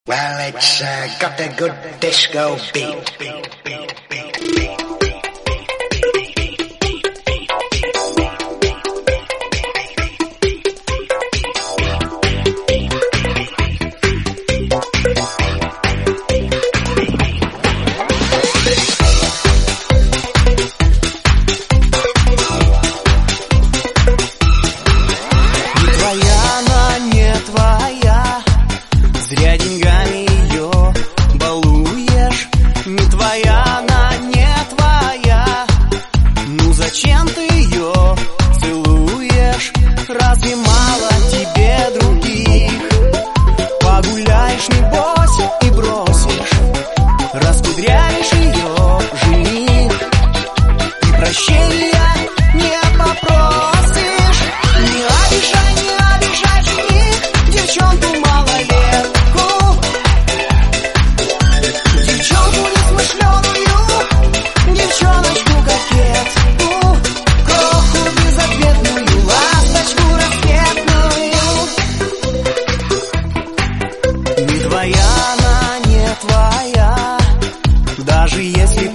Well, it's got a good disco beat. Зря деньгами ее балуешь. Не твоя она, не твоя. Ну зачем ты ее целуешь? Разве мало тебе других? Погуляешь, небось, и бросишь. Раскудрявишь ее жених. И прощения не попросишь. Не обижай жених девчонку малолетку. Девчонку несмышленую, девчоночку кокетку, кроху безответную, ласточку рассветную. Не твоя она, не твоя, даже если